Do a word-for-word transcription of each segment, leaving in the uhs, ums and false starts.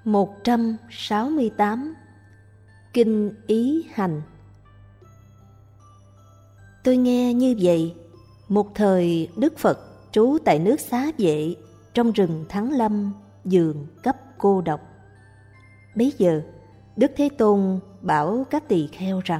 một trăm sáu mươi tám. Kinh Ý Hành. Tôi nghe như vậy, một thời Đức Phật trú tại nước Xá Vệ, trong rừng Thắng Lâm, giường cấp cô độc. Bấy giờ, Đức Thế Tôn bảo các tỳ kheo rằng: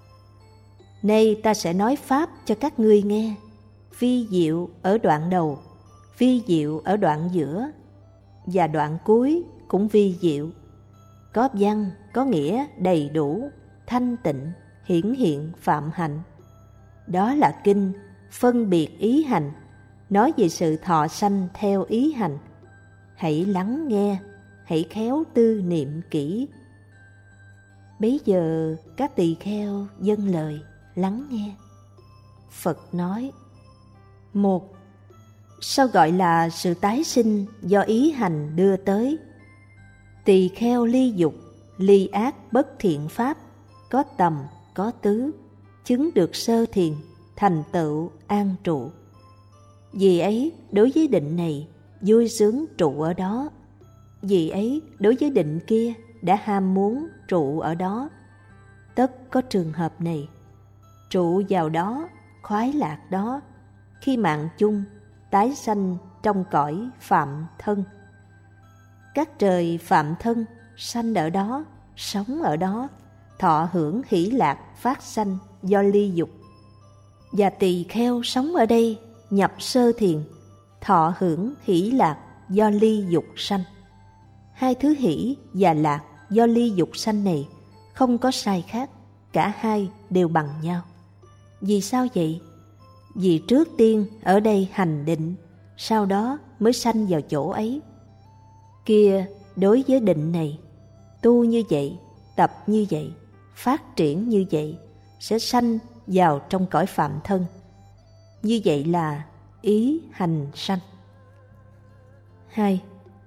nay ta sẽ nói pháp cho các ngươi nghe, vi diệu ở đoạn đầu, vi diệu ở đoạn giữa, và đoạn cuối cũng vi diệu, có văn, có nghĩa đầy đủ, thanh tịnh, hiển hiện phạm hạnh. Đó là kinh phân biệt ý hành, nói về sự thọ sanh theo ý hành. Hãy lắng nghe, hãy khéo tư niệm kỹ. Bấy giờ các tỳ kheo dâng lời lắng nghe. Phật nói: một. Sao gọi là sự tái sinh do ý hành đưa tới? Tỳ kheo ly dục, ly ác bất thiện pháp, có tầm, có tứ, chứng được sơ thiền, thành tựu an trụ. Vì ấy đối với định này vui sướng trụ ở đó, vì ấy đối với định kia đã ham muốn trụ ở đó. Tất có trường hợp này, trụ vào đó, khoái lạc đó, khi mạng chung tái sanh trong cõi phạm thân. Các trời phạm thân sanh ở đó, sống ở đó, thọ hưởng hỷ lạc phát sanh do ly dục. Và tỳ kheo sống ở đây nhập sơ thiền, thọ hưởng hỷ lạc do ly dục sanh. Hai thứ hỷ và lạc do ly dục sanh này không có sai khác, cả hai đều bằng nhau. Vì sao vậy? Vì trước tiên ở đây hành định, sau đó mới sanh vào chỗ ấy. Kia đối với định này, tu như vậy, tập như vậy, phát triển như vậy, sẽ sanh vào trong cõi phạm thân. Như vậy là ý hành sanh. Hai.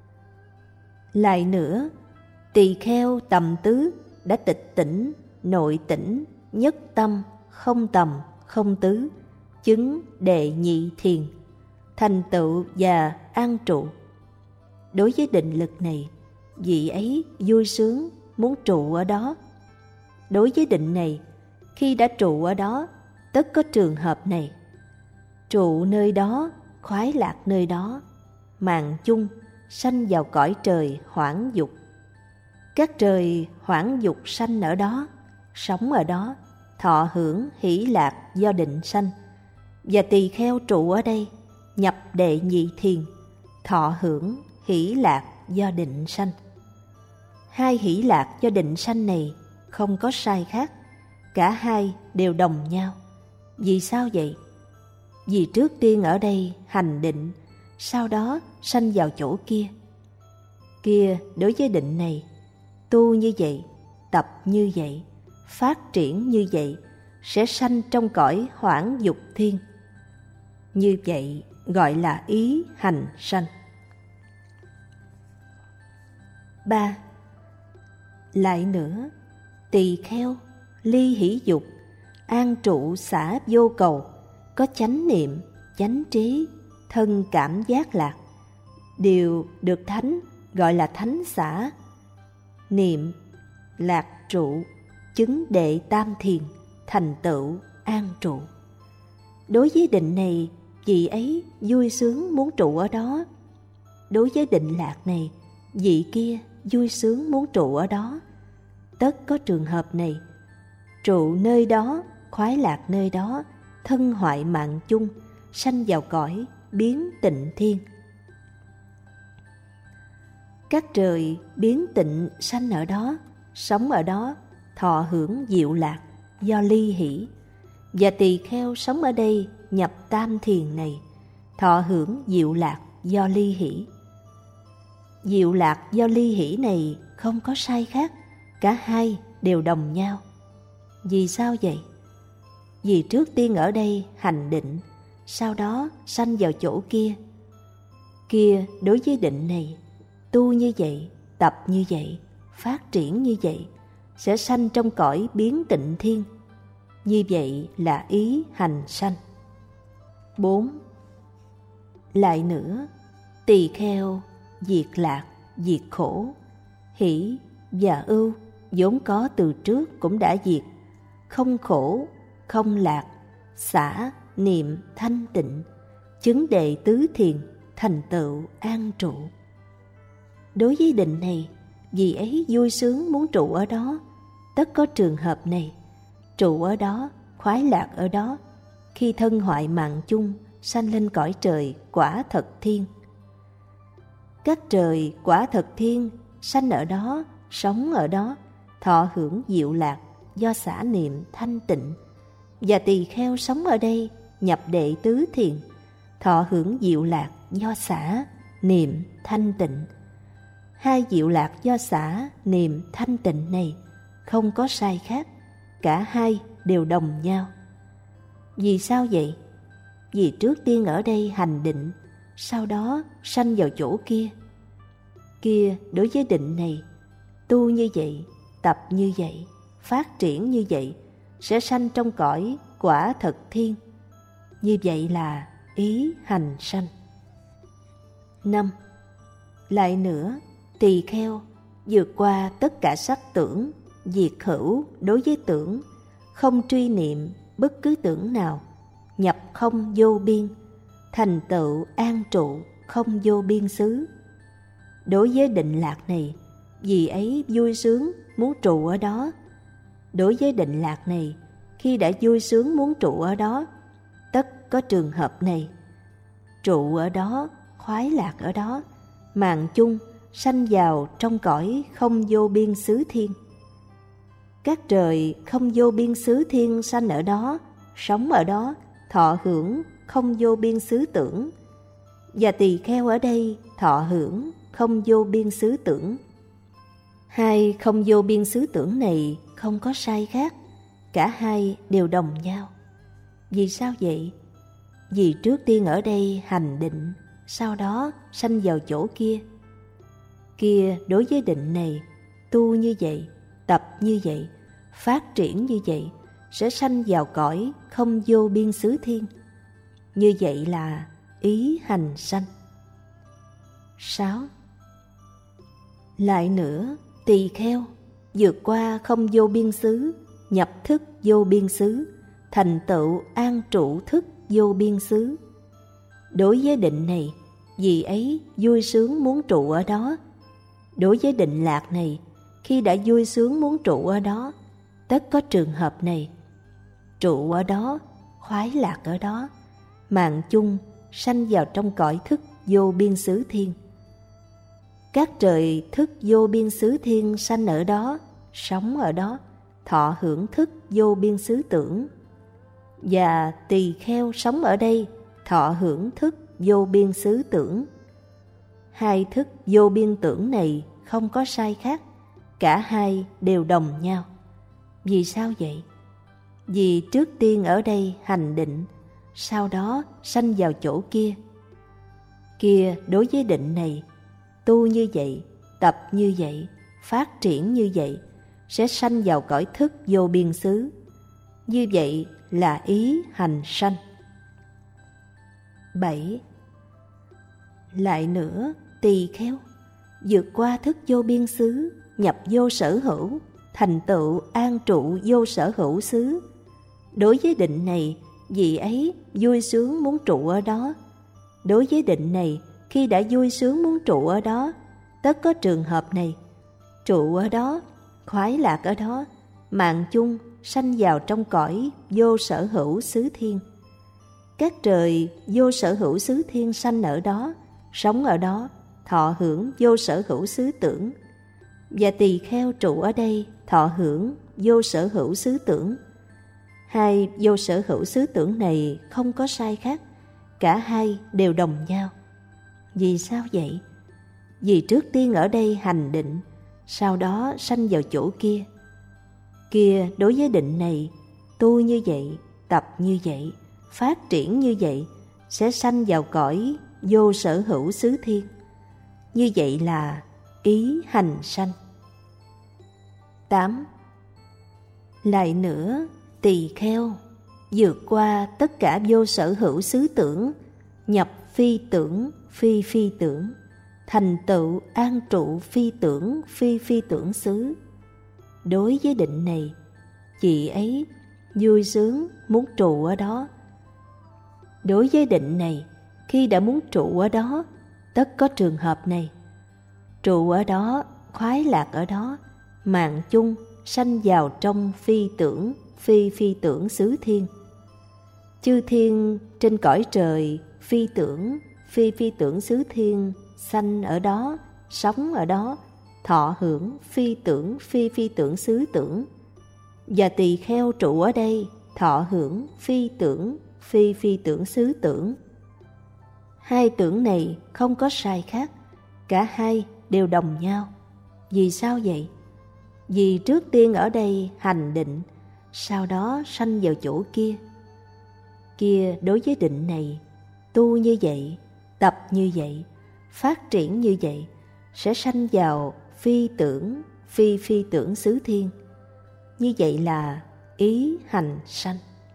Lại nữa, tỳ kheo tầm tứ đã tịch tỉnh, nội tỉnh, nhất tâm, không tầm, không tứ, chứng đệ nhị thiền, thành tựu và an trụ. Đối với định lực này, vị ấy vui sướng muốn trụ ở đó. Đối với định này, khi đã trụ ở đó, tất có trường hợp này. Trụ nơi đó, khoái lạc nơi đó, mạng chung sanh vào cõi trời hoảng dục. Các trời hoảng dục sanh ở đó, sống ở đó, thọ hưởng hỷ lạc do định sanh. Và tỳ kheo trụ ở đây, nhập đệ nhị thiền, thọ hưởng hỷ lạc do định sanh. Hai hỷ lạc do định sanh này không có sai khác, cả hai đều đồng nhau. Vì sao vậy? Vì trước tiên ở đây hành định, sau đó sanh vào chỗ kia. Kia đối với định này, tu như vậy, tập như vậy, phát triển như vậy, sẽ sanh trong cõi hoảng dục thiên. Như vậy gọi là ý hành sanh. Ba. Lại nữa, tỳ kheo ly hỷ dục, an trụ xả vô cầu, có chánh niệm, chánh trí, thân cảm giác lạc, đều được thánh gọi là thánh xả. Niệm, lạc trụ, chứng đệ tam thiền, thành tựu an trụ. Đối với định này, vị ấy vui sướng muốn trụ ở đó. Đối với định lạc này, vị kia vui sướng muốn trụ ở đó. Tất có trường hợp này, trụ nơi đó, khoái lạc nơi đó, thân hoại mạng chung, sanh vào cõi biến tịnh thiên. Các trời biến tịnh sanh ở đó, sống ở đó, thọ hưởng diệu lạc do ly hỷ. Và tỳ kheo sống ở đây nhập tam thiền này, thọ hưởng diệu lạc do ly hỷ. Diệu lạc do ly hỷ này không có sai khác, cả hai đều đồng nhau. Vì sao vậy? Vì trước tiên ở đây hành định, sau đó sanh vào chỗ kia. Kia đối với định này, tu như vậy, tập như vậy, phát triển như vậy, sẽ sanh trong cõi biến tịnh thiên. Như vậy là ý hành sanh. Bốn. Lại nữa, tỳ kheo diệt lạc, diệt khổ, hỷ và ưu vốn có từ trước cũng đã diệt, không khổ, không lạc, xả, niệm, thanh tịnh, chứng đệ tứ thiền, thành tựu an trụ. Đối với định này, vì ấy vui sướng muốn trụ ở đó, tất có trường hợp này, trụ ở đó, khoái lạc ở đó, khi thân hoại mạng chung, sanh lên cõi trời quả thật thiên. Các trời quả thật thiên, sanh ở đó, sống ở đó, thọ hưởng diệu lạc do xả niệm thanh tịnh, và tỳ kheo sống ở đây, nhập đệ tứ thiền, thọ hưởng diệu lạc do xả niệm thanh tịnh. Hai diệu lạc do xả niệm thanh tịnh này không có sai khác, cả hai đều đồng nhau. Vì sao vậy? Vì trước tiên ở đây hành định, sau đó sanh vào chỗ kia. Kia đối với định này, tu như vậy, tập như vậy, phát triển như vậy, sẽ sanh trong cõi quả thật thiên. Như vậy là ý hành sanh. Năm. Lại nữa, tỳ kheo vượt qua tất cả sắc tưởng, diệt hữu đối với tưởng, không truy niệm bất cứ tưởng nào, nhập không vô biên, thành tựu an trụ không vô biên xứ. Đối với định lạc này, vì ấy vui sướng muốn trụ ở đó. Đối với định lạc này, khi đã vui sướng muốn trụ ở đó, tất có trường hợp này, trụ ở đó, khoái lạc ở đó, mạng chung sanh vào trong cõi không vô biên xứ thiên. Các trời không vô biên xứ thiên sanh ở đó, sống ở đó, thọ hưởng không vô biên xứ tưởng, và tỳ kheo ở đây thọ hưởng không vô biên xứ tưởng. Hai không vô biên xứ tưởng này không có sai khác, cả hai đều đồng nhau. Vì sao vậy? Vì trước tiên ở đây hành định, sau đó sanh vào chỗ kia. Kia đối với định này, tu như vậy, tập như vậy, phát triển như vậy, sẽ sanh vào cõi không vô biên xứ thiên. Như vậy là ý hành sanh. Sáu. Lại nữa, tỳ kheo vượt qua không vô biên xứ, nhập thức vô biên xứ, thành tựu an trụ thức vô biên xứ. Đối với định này, vì ấy vui sướng muốn trụ ở đó. Đối với định lạc này, khi đã vui sướng muốn trụ ở đó, tất có trường hợp này, trụ ở đó, khoái lạc ở đó, mạng chung sanh vào trong cõi thức vô biên xứ thiên. Các trời thức vô biên xứ thiên sanh ở đó, sống ở đó, thọ hưởng thức vô biên xứ tưởng, và tỳ kheo sống ở đây, thọ hưởng thức vô biên xứ tưởng. Hai thức vô biên tưởng này không có sai khác, cả hai đều đồng nhau. Vì sao vậy? Vì trước tiên ở đây hành định, sau đó sanh vào chỗ kia. Kia đối với định này, tu như vậy, tập như vậy, phát triển như vậy, sẽ sanh vào cõi thức vô biên xứ. Như vậy là ý hành sanh. Bảy. Lại nữa, tỳ kheo vượt qua thức vô biên xứ, nhập vô sở hữu, thành tựu an trụ vô sở hữu xứ. Đối với định này, vì ấy vui sướng muốn trụ ở đó. Đối với định này, khi đã vui sướng muốn trụ ở đó, tất có trường hợp này, trụ ở đó, khoái lạc ở đó, mạng chung sanh vào trong cõi vô sở hữu xứ thiên. Các trời vô sở hữu xứ thiên sanh ở đó, sống ở đó, thọ hưởng vô sở hữu xứ tưởng, và tỳ kheo trụ ở đây thọ hưởng vô sở hữu xứ tưởng. Hai vô sở hữu xứ tưởng này không có sai khác, cả hai đều đồng nhau. Vì sao vậy? Vì trước tiên ở đây hành định, sau đó sanh vào chỗ kia. Kia đối với định này, tu như vậy, tập như vậy, phát triển như vậy, sẽ sanh vào cõi vô sở hữu xứ thiên. Như vậy là ý hành sanh. Tám. Lại nữa, tỳ kheo vượt qua tất cả vô sở hữu xứ tưởng, nhập phi tưởng, phi phi tưởng, thành tựu an trụ phi tưởng phi phi tưởng xứ. Đối với định này, chị ấy vui sướng muốn trụ ở đó. Đối với định này, khi đã muốn trụ ở đó, tất có trường hợp này. Trụ ở đó, khoái lạc ở đó, mạng chung sanh vào trong phi tưởng phi phi tưởng xứ thiên. Chư thiên trên cõi trời phi tưởng phi phi tưởng xứ thiên sanh ở đó, sống ở đó, thọ hưởng phi tưởng phi phi tưởng xứ tưởng. Và tỳ kheo trụ ở đây, thọ hưởng phi tưởng phi phi tưởng xứ tưởng. Hai tưởng này không có sai khác, cả hai đều đồng nhau. Vì sao vậy? Vì trước tiên ở đây hành định, sau đó sanh vào chỗ kia. Kia đối với định này, tu như vậy, tập như vậy, phát triển như vậy, sẽ sanh vào phi tưởng phi phi tưởng xứ thiên. Như vậy là ý hành sanh.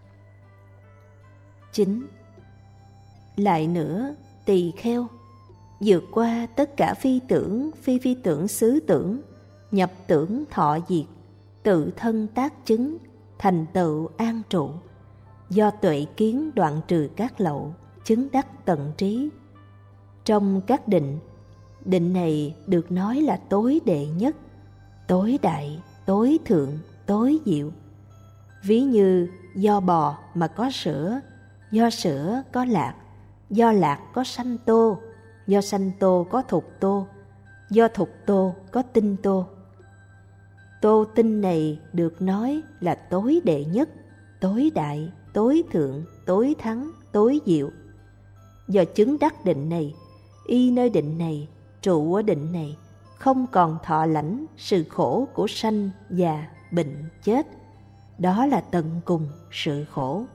Chín. Lại nữa, tỳ kheo vượt qua tất cả phi tưởng phi phi tưởng xứ tưởng, nhập tưởng thọ diệt, tự thân tác chứng, thành tựu an trụ, do tuệ kiến đoạn trừ các lậu, chứng đắc tận trí. Trong các định, định này được nói là tối đệ nhất, tối đại, tối thượng, tối diệu. Ví như do bò mà có sữa, do sữa có lạc, do lạc có sanh tô, do sanh tô có thục tô, do thục tô có tinh tô. Tô tinh này được nói là tối đệ nhất, tối đại, tối thượng, tối thắng, tối diệu. Do chứng đắc định này, y nơi định này, trụ ở định này, không còn thọ lãnh sự khổ của sanh, già, bệnh, chết. Đó là tận cùng sự khổ.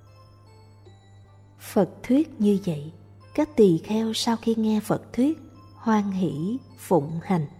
Phật thuyết như vậy, các tỳ kheo sau khi nghe Phật thuyết, hoan hỷ phụng hành.